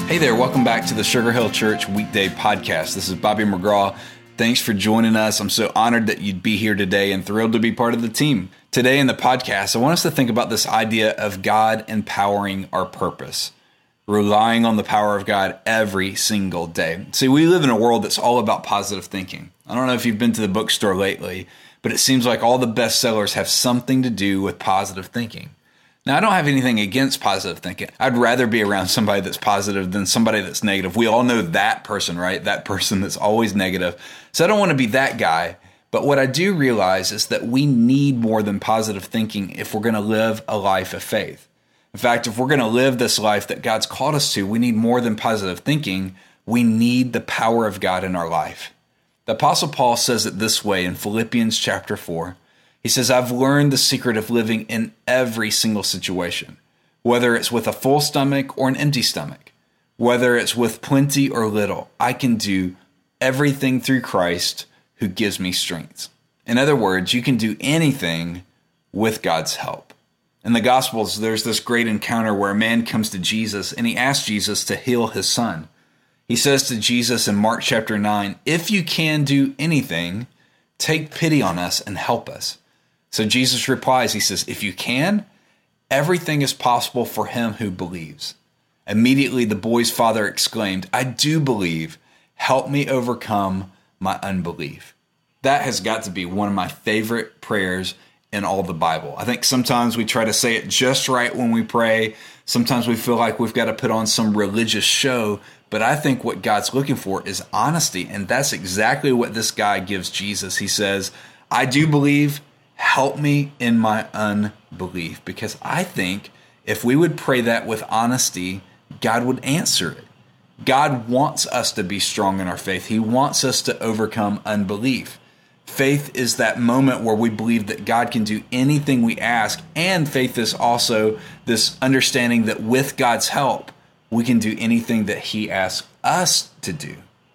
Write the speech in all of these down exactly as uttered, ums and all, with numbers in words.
Hey there, welcome back to the Sugar Hill Church Weekday Podcast. This is Bobby McGraw. Thanks for joining us. I'm so honored that you'd be here today and thrilled to be part of the team. Today in the podcast, I want us to think about this idea of God empowering our purpose, relying on the power of God every single day. See, we live in a world that's all about positive thinking. I don't know if you've been to the bookstore lately, but it seems like all the bestsellers have something to do with positive thinking. Now, I don't have anything against positive thinking. I'd rather be around somebody that's positive than somebody that's negative. We all know that person, right? That person that's always negative. So I don't want to be that guy. But what I do realize is that we need more than positive thinking if we're going to live a life of faith. In fact, if we're going to live this life that God's called us to, we need more than positive thinking. We need the power of God in our life. The Apostle Paul says it this way in Philippians chapter four. He says, I've learned the secret of living in every single situation, whether it's with a full stomach or an empty stomach, whether it's with plenty or little. I can do everything through Christ who gives me strength. In other words, you can do anything with God's help. In the Gospels, there's this great encounter where a man comes to Jesus and he asks Jesus to heal his son. He says to Jesus in Mark chapter nine, if you can do anything, take pity on us and help us. So Jesus replies, he says, if you can, everything is possible for him who believes. Immediately the boy's father exclaimed, I do believe. Help me overcome my unbelief. That has got to be one of my favorite prayers in all the Bible. I think sometimes we try to say it just right when we pray. Sometimes we feel like we've got to put on some religious show. But I think what God's looking for is honesty. And that's exactly what this guy gives Jesus. He says, I do believe. Help me in my unbelief. Because I think if we would pray that with honesty, God would answer it. God wants us to be strong in our faith. He wants us to overcome unbelief. Faith is that moment where we believe that God can do anything we ask. And faith is also this understanding that with God's help, we can do anything that he asks us to do.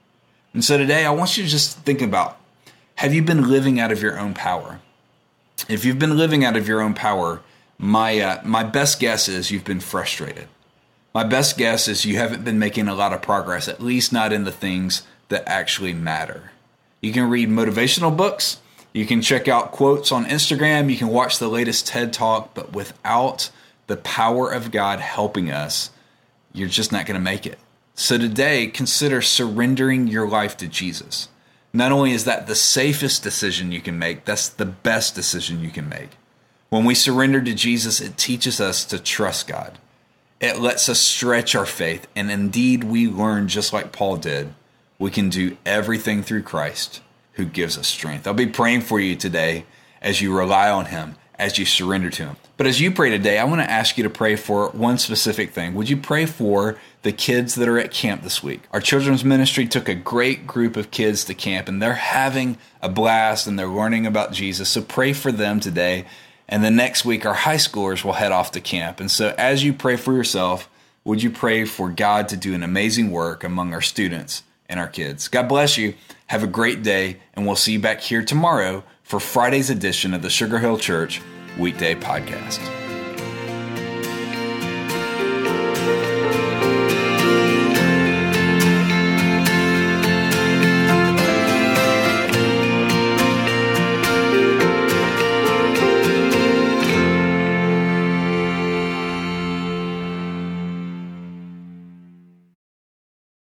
And so today I want you to just think about, have you been living out of your own power? If you've been living out of your own power, my uh, my best guess is you've been frustrated. My best guess is you haven't been making a lot of progress, at least not in the things that actually matter. You can read motivational books. You can check out quotes on Instagram. You can watch the latest TED Talk. But without the power of God helping us, you're just not going to make it. So today, consider surrendering your life to Jesus. Not only is that the safest decision you can make, that's the best decision you can make. When we surrender to Jesus, it teaches us to trust God. It lets us stretch our faith. And indeed, we learn, just like Paul did, we can do everything through Christ who gives us strength. I'll be praying for you today as you rely on him, as you surrender to him. But as you pray today, I want to ask you to pray for one specific thing. Would you pray for the kids that are at camp this week? Our children's ministry took a great group of kids to camp, and they're having a blast, and they're learning about Jesus. So pray for them today. And the next week, our high schoolers will head off to camp. And so as you pray for yourself, would you pray for God to do an amazing work among our students and our kids? God bless you. Have a great day, and we'll see you back here tomorrow for Friday's edition of the Sugar Hill Church Weekday Podcast.